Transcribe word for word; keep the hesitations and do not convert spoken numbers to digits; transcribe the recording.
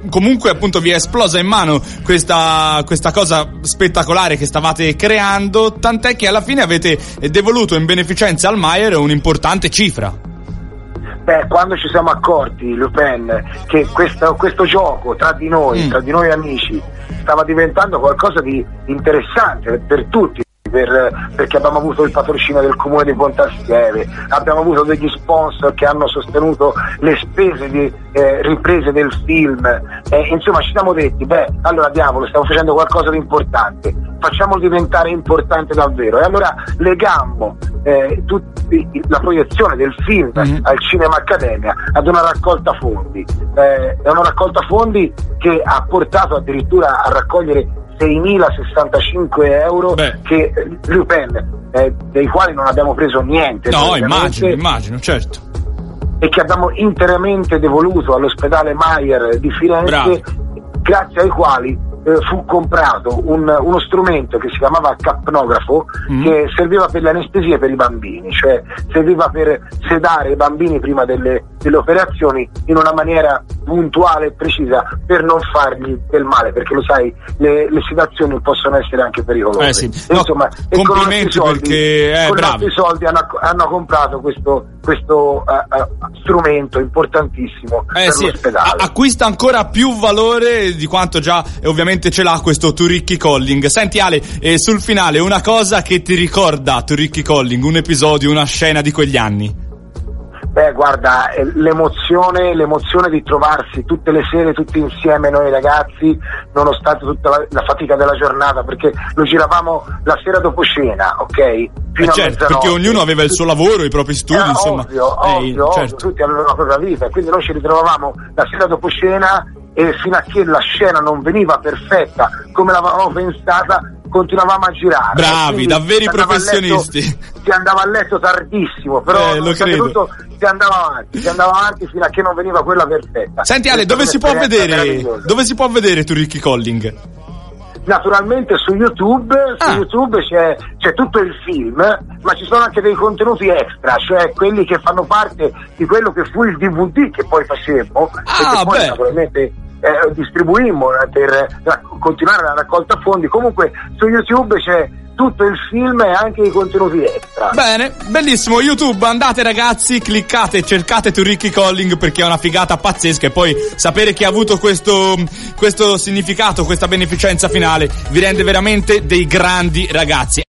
comunque appunto vi è esplosa in mano questa, questa cosa spettacolare che stavate creando, tant'è che alla fine avete devoluto in beneficenza al Maier un'importante cifra. Beh, quando ci siamo accorti, Lupin, che questo, questo gioco tra di noi, mm. tra di noi amici, stava diventando qualcosa di interessante per tutti, per, perché abbiamo avuto il patrocinio del comune di Pontastieve, abbiamo avuto degli sponsor che hanno sostenuto le spese di eh, riprese del film, eh, insomma ci siamo detti, beh, allora diavolo, stiamo facendo qualcosa di importante, facciamolo diventare importante davvero, e allora legammo eh, tutti, la proiezione del film mm-hmm. al Cinema Accademia ad una raccolta fondi, eh, è una raccolta fondi che ha portato addirittura a raccogliere seimilasessantacinque euro. Beh. Che Lupin, eh, dei quali non abbiamo preso niente. No, immagino, immagino, certo. E che abbiamo interamente devoluto all'ospedale Maier di Firenze. Bravo. Grazie ai quali eh, fu comprato un, uno strumento che si chiamava capnografo, mm. che serviva per le anestesie per i bambini, cioè serviva per sedare i bambini prima delle, delle operazioni in una maniera puntuale e precisa per non fargli del male, perché lo sai, le, le sedazioni possono essere anche pericolose. Eh sì. E, no, insomma, complimenti e con i perché eh, con i nostri soldi hanno, hanno comprato questo, questo uh, uh, strumento importantissimo eh per sì. l'ospedale. A- acquista ancora più valore di quanto già eh, ovviamente ce l'ha questo Turricchi Calling. Senti Ale, eh, sul finale una cosa che ti ricorda Turricchi Calling, un episodio, una scena di quegli anni? Beh, guarda, l'emozione, l'emozione di trovarsi tutte le sere, tutti insieme noi ragazzi, nonostante tutta la, la fatica della giornata, perché lo giravamo la sera dopo cena, ok? Fino eh certo, a perché ognuno aveva il suo lavoro, i propri studi, Era insomma. Ovvio, eh, ovvio, certo. ovvio, tutti avevano la propria vita, quindi noi ci ritrovavamo la sera dopo cena e fino a che la scena non veniva perfetta come l'avevamo pensata, continuavamo a girare. Bravi, davvero professionisti. Letto, si andava a letto tardissimo, però eh, lo credo. Tutto, si andava avanti, si andava avanti fino a che non veniva quella perfetta. Senti Ale, dove si può vedere? Dove si può vedere Turricchi Calling? Naturalmente su YouTube, su ah. YouTube c'è, c'è tutto il film, ma ci sono anche dei contenuti extra, cioè quelli che fanno parte di quello che fu il D V D che poi facemmo, ah, e che poi beh. naturalmente eh, distribuimmo per rac- continuare la raccolta fondi. Comunque su YouTube c'è tutto il film e anche i contenuti extra. Bene, bellissimo. YouTube, andate ragazzi, cliccate, cercate Turricchi Calling perché è una figata pazzesca, e poi sapere che ha avuto questo, questo significato, questa beneficenza finale vi rende veramente dei grandi ragazzi.